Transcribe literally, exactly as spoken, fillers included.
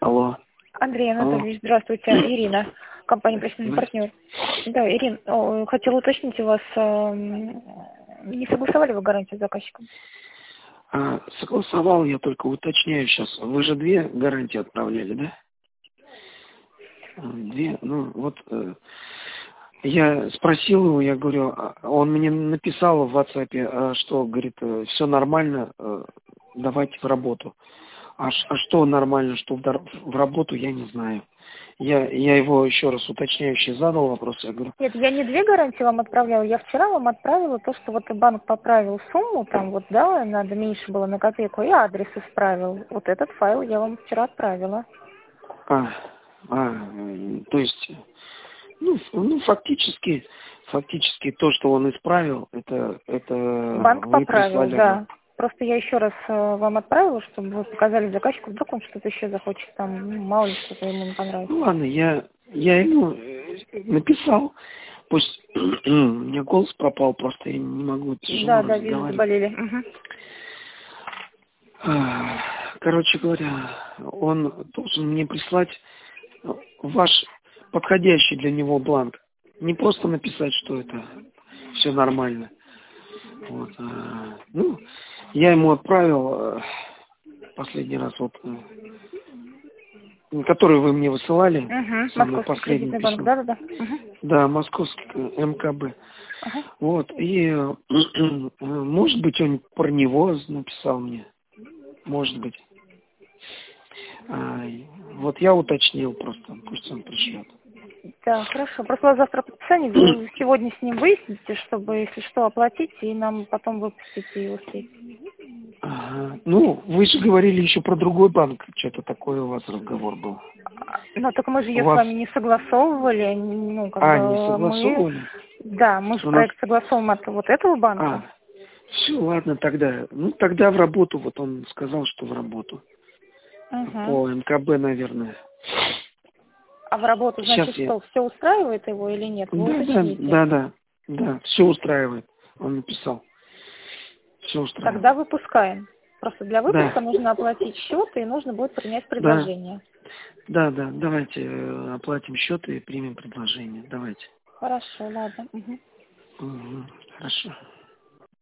Алло. Андрей Алло. Анатольевич, здравствуйте. Ирина, компания «Профессиональный партнер». Да, Ирина, о, хотела уточнить у вас, эм, не согласовали вы гарантию с заказчиком? А, согласовал, я только уточняю сейчас. Вы же две гарантии отправляли, да? А, Две, ну вот э, я спросил его, я говорю, а, он мне написал в WhatsApp, а, что, говорит, все нормально, э, давайте в работу. А, ш- а что нормально, что в, дор- в работу, я не знаю. Я, я его еще раз уточняющий задал вопрос, я говорю, Нет, я не две гарантии вам отправляла, я вчера вам отправила то, что вот банк поправил сумму, там вот, да, надо меньше было на копейку, и адрес исправил. Вот этот файл я вам вчера отправила. а, а, м, то есть, ну, ф- ну, фактически, фактически то, что он исправил, это, это Банк вы поправил, прислали нам. да. Просто я еще раз э, вам отправила, чтобы вы показали заказчику, вдруг он что-то еще захочет, там, ну, мало ли что-то ему не понравится. Ну ладно, я, я ему э, написал, пусть у меня голос пропал, просто я не могу тяжело Да, да, вижу, разговаривать. заболели. Мгм. А, Короче говоря, он должен мне прислать ваш подходящий для него бланк. Не просто написать, что это все нормально. Вот, а, ну, я ему отправил э, последний раз, вот, э, который вы мне высылали, Угу. самое Московский последнее кредитный банк, письмо. да-да-да. Угу. Да, московский э, МКБ. Ага. Вот, и э, может быть он про него написал мне, может быть. А, вот я уточнил просто, пусть он пришлет. Да, хорошо. Просто у вас завтра подписание, вы сегодня с ним выясните, чтобы, если что, оплатить, и нам потом выпустить и успеть. Ага. Ну, вы же говорили еще про другой банк, что-то такое у вас разговор был. Но только мы же У ее с вас, вами не согласовывали, ну, как а, не бы мы, согласовывали? да, мы же У нас, проект согласовываем от вот этого банка. а, все, ладно, тогда. Ну, тогда в работу, вот он сказал, что в работу. Угу. По МКБ, наверное. А в работу, Сейчас значит, я... что, все устраивает его или нет? Вы Да, да, уточните. да, да, да, все устраивает. Он написал. Все Тогда устраивает. выпускаем. Просто для выпуска Да, нужно оплатить счет, и нужно будет принять да, предложение. да, да. Давайте э, оплатим счет и примем предложение. Давайте. Хорошо, ладно. Мгм. Угу, хорошо.